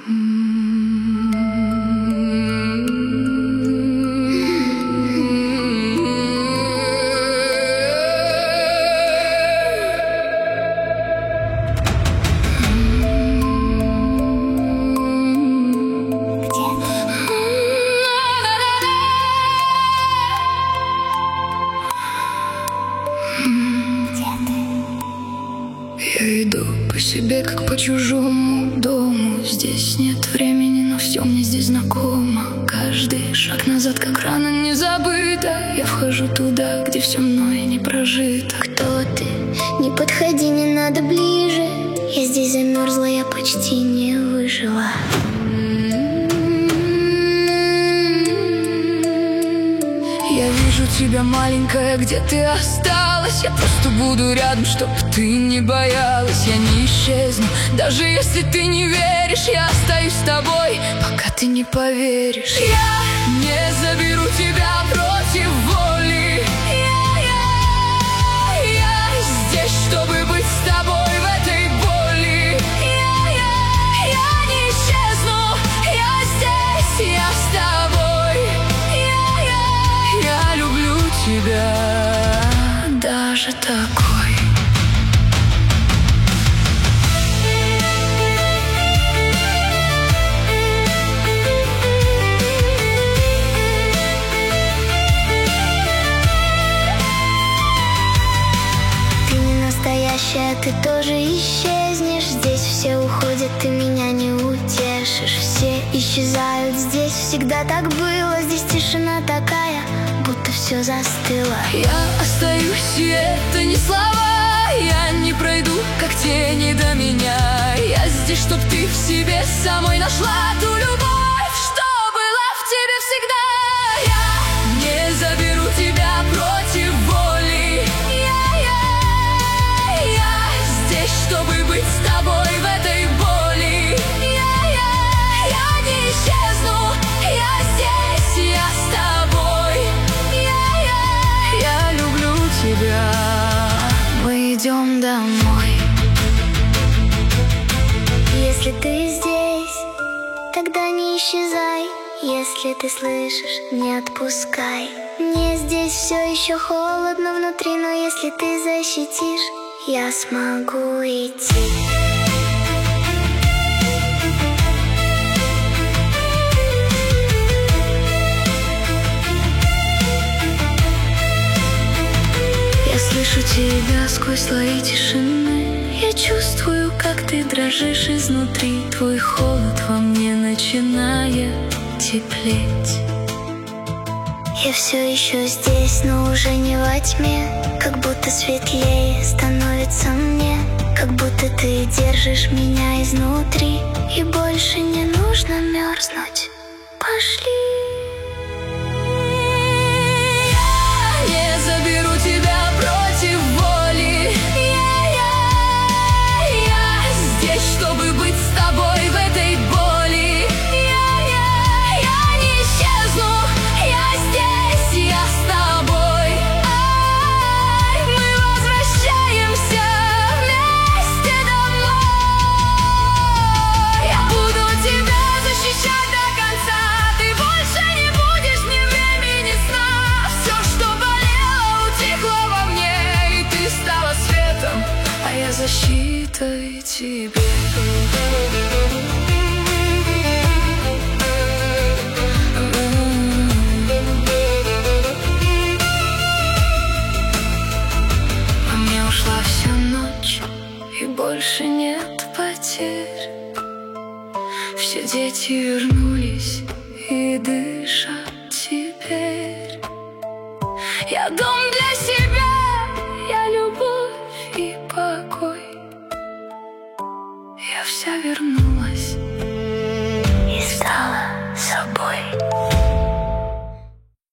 Я иду по себе, как по чужому дому. Здесь нет времени, но все мне здесь знакомо. Каждый шаг назад, как рана не забыта. Я вхожу туда, где все мной не прожито. Кто ты? Не подходи, не надо ближе. Я здесь замерзла, я почти не выжила. Я вижу тебя, маленькая, где ты осталась. Я просто буду рядом, чтоб ты не боялась. Я не исчезну, даже если ты не веришь. Я остаюсь с тобой, пока ты не поверишь. Я не заберу тебя против воли. Я здесь, чтобы быть с тобой в этой боли. Я не исчезну, я здесь, я с тобой. Я люблю тебя, даже такой. Ты не настоящая, ты тоже исчезнешь. Здесь все уходят, ты меня не утешишь. Все исчезают, здесь всегда так было. Здесь тишина такая, будто все застыло. Я остаюсь, и это не слова. Я не пройду, как тени до меня. Я здесь, чтоб ты в себе самой нашла ту любовь, что была в тебе всегда. Я не заберу тебя против воли. Я здесь, чтобы быть с тобой в этой боли. Я не исчезну, я здесь, я с тобой. Я люблю тебя. Мы идем домой. Если ты здесь, тогда не исчезай. Если ты слышишь, не отпускай. Мне здесь все еще холодно внутри, но если ты защитишь, я смогу идти. Я слышу тебя сквозь слои тишины. Я чувствую, как ты дрожишь изнутри. Твой холод во мне начинает теплеть. Я все еще здесь, но уже не во тьме. Как будто светлее становится мне. Как будто ты держишь меня изнутри. И больше не нужно мерзнуть. Пошли. Я не заберу тебя против воли. Я здесь, чтобы быть с тобой в этой боли. Я не исчезну, я здесь, я с тобой. Мы возвращаемся вместе домой. Я буду тебя защищать до конца. Ты больше не будешь ни времени сна. Все, что болело, утихло во мне. И ты стала светом, а я защитой тебе. Во мне ушла вся ночь, и больше нет потерь. Все дети вернулись и дышат теперь. Я дом для себя, я любовь и покой. Я вся вернулась.